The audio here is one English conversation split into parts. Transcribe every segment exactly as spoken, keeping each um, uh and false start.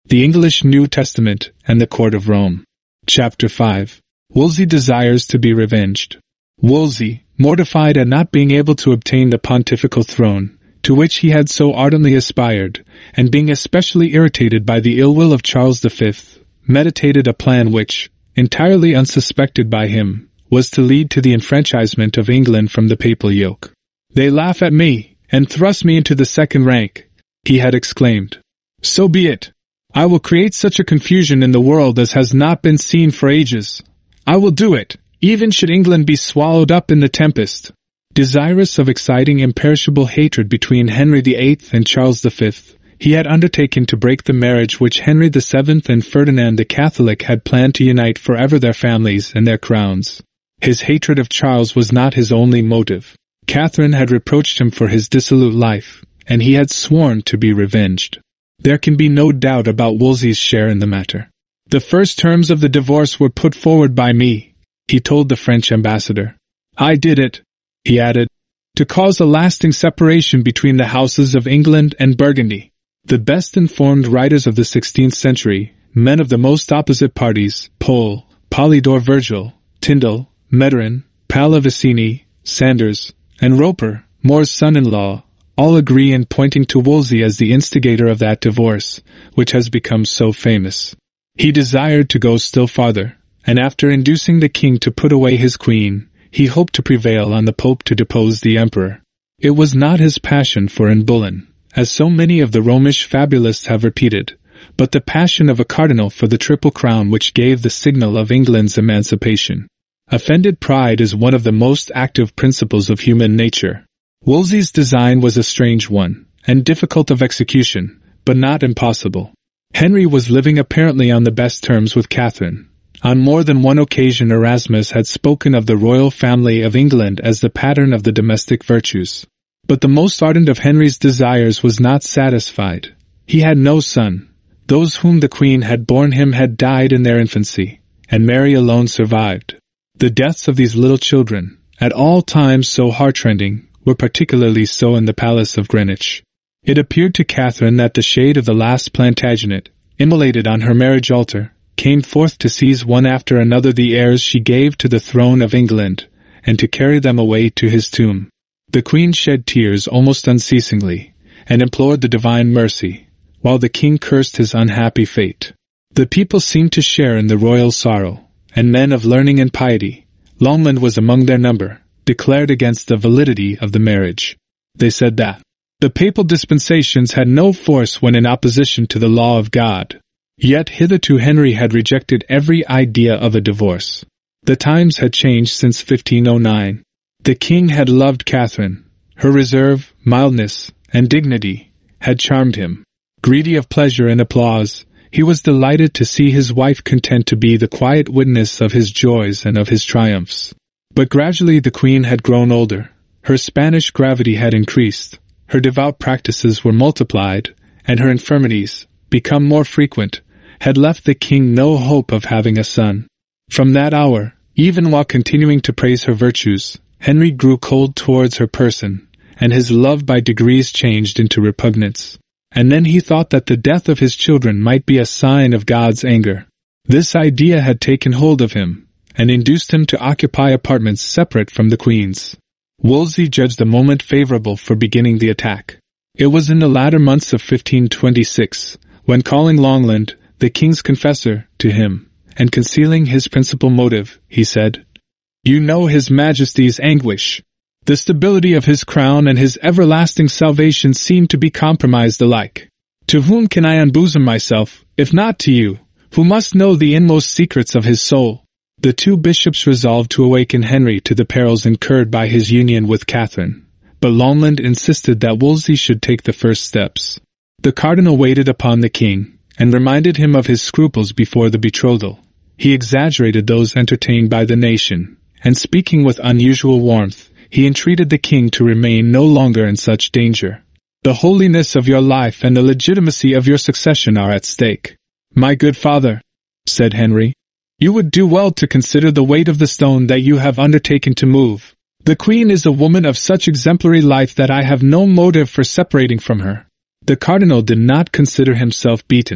The English New Testament and the Court of Rome. Chapter five. Wolsey desires to be revenged. Wolsey, mortified at not being able to obtain the pontifical throne, to which he had so ardently aspired, and being especially irritated by the ill will of Charles the Fifth, meditated a plan which, entirely unsuspected by him, was to lead to the enfranchisement of England from the papal yoke. "They laugh at me, and thrust me into the second rank," he had exclaimed. "So be it. I will create such a confusion in the world as has not been seen for ages. I will do it, even should England be swallowed up in the tempest." Desirous of exciting imperishable hatred between Henry the Eighth and Charles the Fifth, he had undertaken to break the marriage which Henry the Seventh and Ferdinand the Catholic had planned to unite forever their families and their crowns. His hatred of Charles was not his only motive. Catherine had reproached him for his dissolute life, and he had sworn to be revenged. There can be no doubt about Wolsey's share in the matter. "The first terms of the divorce were put forward by me," he told the French ambassador. "I did it," he added, "to cause a lasting separation between the houses of England and Burgundy." The best-informed writers of the sixteenth century, men of the most opposite parties, Pole, Polydore Virgil, Tyndall, Metternich, Pallavicini, Sanders, and Roper, More's son-in-law, all agree in pointing to Wolsey as the instigator of that divorce, which has become so famous. He desired to go still farther, and after inducing the king to put away his queen, he hoped to prevail on the pope to depose the emperor. It was not his passion for Anne Boleyn, as so many of the Romish fabulists have repeated, but the passion of a cardinal for the triple crown which gave the signal of England's emancipation. Offended pride is one of the most active principles of human nature. Wolsey's design was a strange one, and difficult of execution, but not impossible. Henry was living apparently on the best terms with Catherine. On more than one occasion Erasmus had spoken of the royal family of England as the pattern of the domestic virtues. But the most ardent of Henry's desires was not satisfied. He had no son. Those whom the Queen had borne him had died in their infancy, and Mary alone survived. The deaths of these little children, at all times so heartrending, were particularly so in the Palace of Greenwich. It appeared to Catherine that the shade of the last Plantagenet, immolated on her marriage altar, came forth to seize one after another the heirs she gave to the throne of England, and to carry them away to his tomb. The Queen shed tears almost unceasingly, and implored the divine mercy, while the king cursed his unhappy fate. The people seemed to share in the royal sorrow, and men of learning and piety, Longmond was among their number, declared against the validity of the marriage. They said that the papal dispensations had no force when in opposition to the law of God. Yet hitherto Henry had rejected every idea of a divorce. The times had changed since fifteen oh nine. The king had loved Catherine. Her reserve, mildness, and dignity had charmed him. Greedy of pleasure and applause, he was delighted to see his wife content to be the quiet witness of his joys and of his triumphs. But gradually the Queen had grown older. Her Spanish gravity had increased. Her devout practices were multiplied, and her infirmities, become more frequent, had left the king no hope of having a son. From that hour, even while continuing to praise her virtues, Henry grew cold towards her person, and his love by degrees changed into repugnance. And then he thought that the death of his children might be a sign of God's anger. This idea had taken hold of him, and induced him to occupy apartments separate from the Queen's. Wolsey judged the moment favorable for beginning the attack. It was in the latter months of fifteen twenty-six, when calling Longland, the king's confessor, to him, and concealing his principal motive, he said, "You know his Majesty's anguish. The stability of his crown and his everlasting salvation seem to be compromised alike. To whom can I unbosom myself, if not to you, who must know the inmost secrets of his soul?" The two bishops resolved to awaken Henry to the perils incurred by his union with Catherine, but Longland insisted that Wolsey should take the first steps. The cardinal waited upon the king, and reminded him of his scruples before the betrothal. He exaggerated those entertained by the nation, and speaking with unusual warmth, he entreated the king to remain no longer in such danger. "The holiness of your life and the legitimacy of your succession are at stake. My good father," said Henry, "you would do well to consider the weight of the stone that you have undertaken to move. The Queen is a woman of such exemplary life that I have no motive for separating from her." The cardinal did not consider himself beaten.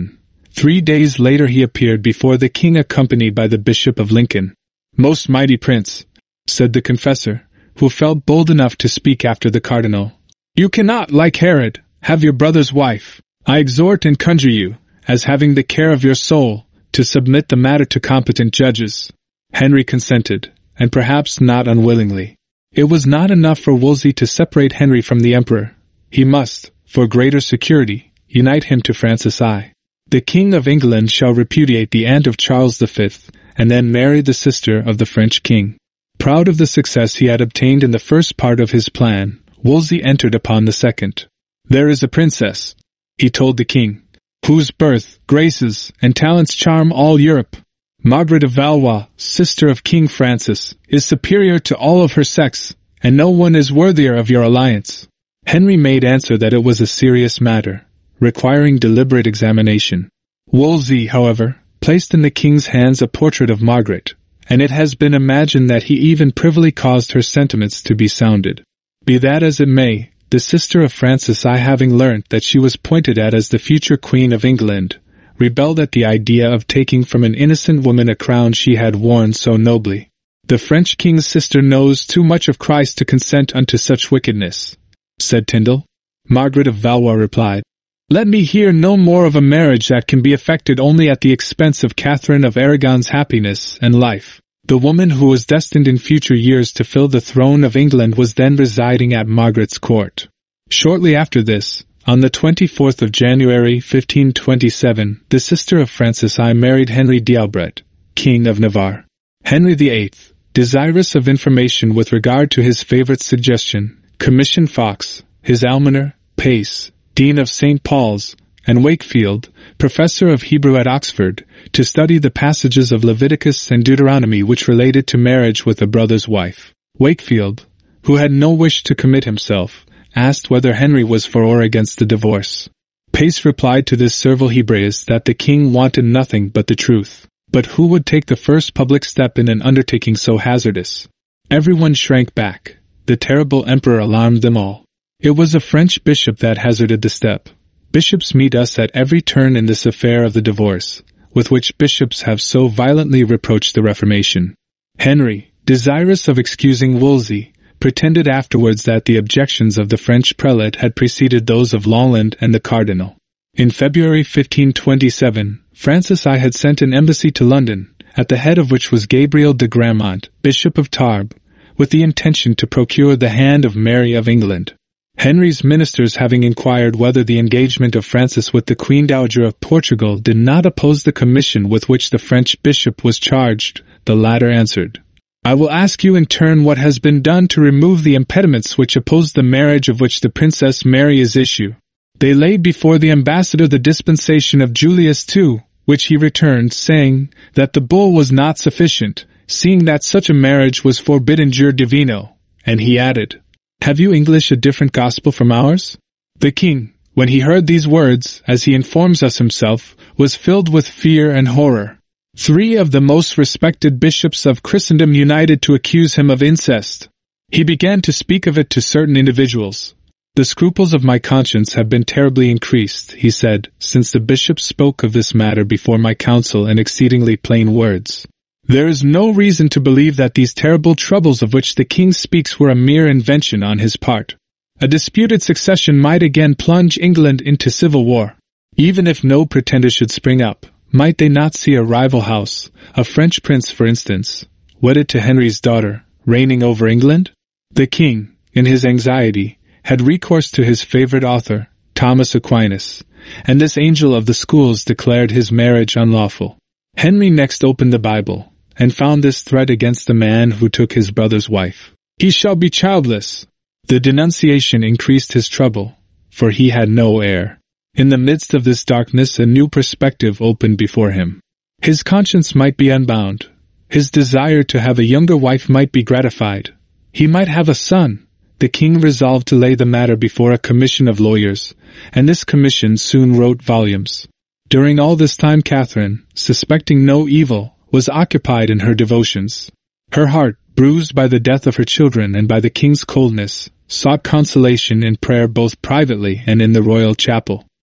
Three days later he appeared before the king accompanied by the Bishop of Lincoln. "Most mighty prince," said the confessor, who felt bold enough to speak after the cardinal, "you cannot, like Herod, have your brother's wife. I exhort and conjure you, as having the care of your soul, to submit the matter to competent judges." Henry consented, and perhaps not unwillingly. It was not enough for Wolsey to separate Henry from the emperor. He must, for greater security, unite him to Francis I. The King of England shall repudiate the aunt of Charles the Fifth, and then marry the sister of the French king. Proud of the success he had obtained in the first part of his plan, Wolsey entered upon the second. "There is a princess," he told the king, "whose birth, graces, and talents charm all Europe. Margaret of Valois, sister of King Francis, is superior to all of her sex, and no one is worthier of your alliance." Henry made answer that it was a serious matter, requiring deliberate examination. Wolsey, however, placed in the king's hands a portrait of Margaret, and it has been imagined that he even privily caused her sentiments to be sounded. Be that as it may, the sister of Francis I, having learnt that she was pointed at as the future Queen of England, rebelled at the idea of taking from an innocent woman a crown she had worn so nobly. "The French king's sister knows too much of Christ to consent unto such wickedness," said Tyndale. Margaret of Valois replied, "Let me hear no more of a marriage that can be effected only at the expense of Catherine of Aragon's happiness and life." The woman who was destined in future years to fill the throne of England was then residing at Margaret's court. Shortly after this, on the twenty-fourth of January fifteen twenty-seven, the sister of Francis I married Henry d'Albret, King of Navarre. Henry the Eighth, desirous of information with regard to his favorite's suggestion, commissioned Fox, his almoner, Pace, Dean of Saint Paul's, and Wakefield, professor of Hebrew at Oxford, to study the passages of Leviticus and Deuteronomy which related to marriage with a brother's wife. Wakefield, who had no wish to commit himself, asked whether Henry was for or against the divorce. Pace replied to this servile Hebraeus that the king wanted nothing but the truth. But who would take the first public step in an undertaking so hazardous? Everyone shrank back. The terrible emperor alarmed them all. It was a French bishop that hazarded the step. Bishops meet us at every turn in this affair of the divorce, with which bishops have so violently reproached the Reformation. Henry, desirous of excusing Wolsey, pretended afterwards that the objections of the French prelate had preceded those of Lolland and the cardinal. In February fifteen twenty-seven, Francis I had sent an embassy to London, at the head of which was Gabriel de Gramont, Bishop of Tarbes, with the intention to procure the hand of Mary of England. Henry's ministers having inquired whether the engagement of Francis with the Queen Dowager of Portugal did not oppose the commission with which the French bishop was charged, the latter answered, "I will ask you in turn what has been done to remove the impediments which oppose the marriage of which the Princess Mary is issue." They laid before the ambassador the dispensation of Julius the Second, which he returned, saying that the bull was not sufficient, seeing that such a marriage was forbidden jure divino, and he added, "Have you English a different gospel from ours?" The king, when he heard these words, as he informs us himself, was filled with fear and horror. Three of the most respected bishops of Christendom united to accuse him of incest. He began to speak of it to certain individuals. "The scruples of my conscience have been terribly increased," he said, "since the bishops spoke of this matter before my council in exceedingly plain words. There is no reason to believe that these terrible troubles of which the king speaks were a mere invention on his part. A disputed succession might again plunge England into civil war. Even if no pretender should spring up, might they not see a rival house, a French prince for instance, wedded to Henry's daughter, reigning over England?" The king, in his anxiety, had recourse to his favorite author, Thomas Aquinas, and this angel of the schools declared his marriage unlawful. Henry next opened the Bible, and found this threat against the man who took his brother's wife. "He shall be childless." The denunciation increased his trouble, for he had no heir. In the midst of this darkness a new perspective opened before him. His conscience might be unbound. His desire to have a younger wife might be gratified. He might have a son. The king resolved to lay the matter before a commission of lawyers, and this commission soon wrote volumes. During all this time Catherine, suspecting no evil, was occupied in her devotions. Her heart, bruised by the death of her children and by the king's coldness, sought consolation in prayer both privately and in the royal chapel.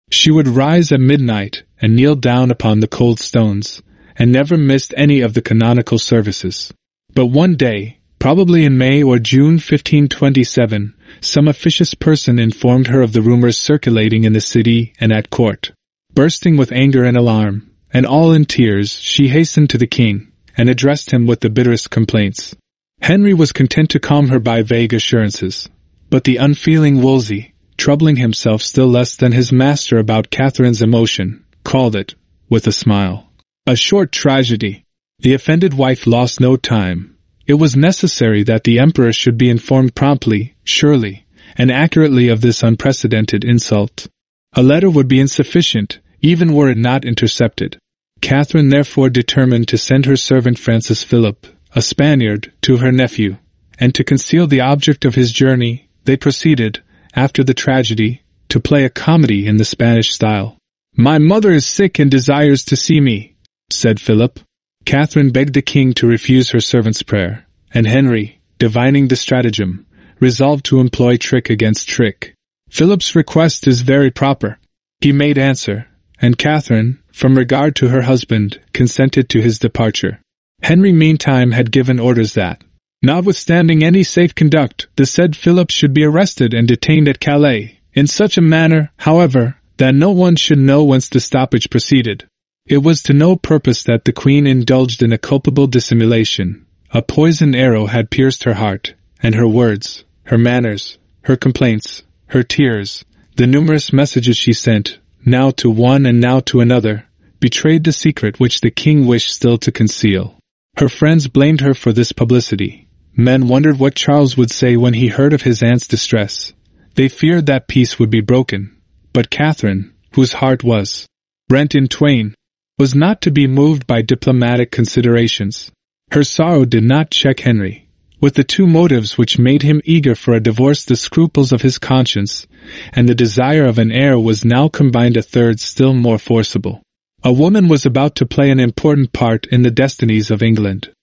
She would rise at midnight and kneel down upon the cold stones, and never missed any of the canonical services. But one day, probably in May or June fifteen twenty-seven, some officious person informed her of the rumors circulating in the city and at court. Bursting with anger and alarm, and all in tears, she hastened to the king, and addressed him with the bitterest complaints. Henry was content to calm her by vague assurances, but the unfeeling Wolsey, troubling himself still less than his master about Catherine's emotion, called it, with a smile, a short tragedy. The offended wife lost no time. It was necessary that the emperor should be informed promptly, surely, and accurately of this unprecedented insult. A letter would be insufficient, even were it not intercepted. Catherine therefore determined to send her servant Francis Philip, a Spaniard, to her nephew, and to conceal the object of his journey, they proceeded, after the tragedy, to play a comedy in the Spanish style. "My mother is sick and desires to see me," said Philip. Catherine begged the king to refuse her servant's prayer, and Henry, divining the stratagem, resolved to employ trick against trick. "Philip's request is very proper," he made answer, and Catherine, from regard to her husband, consented to his departure. Henry meantime had given orders that, notwithstanding any safe conduct, the said Philip should be arrested and detained at Calais, in such a manner, however, that no one should know whence the stoppage proceeded. It was to no purpose that the queen indulged in a culpable dissimulation. A poisoned arrow had pierced her heart, and her words, her manners, her complaints, her tears, the numerous messages she sent, now to one and now to another, betrayed the secret which the king wished still to conceal. Her friends blamed her for this publicity. Men wondered what Charles would say when he heard of his aunt's distress. They feared that peace would be broken. But Catherine, whose heart was rent in twain, was not to be moved by diplomatic considerations. Her sorrow did not check Henry. With the two motives which made him eager for a divorce, the scruples of his conscience, and the desire of an heir, was now combined a third still more forcible. A woman was about to play an important part in the destinies of England.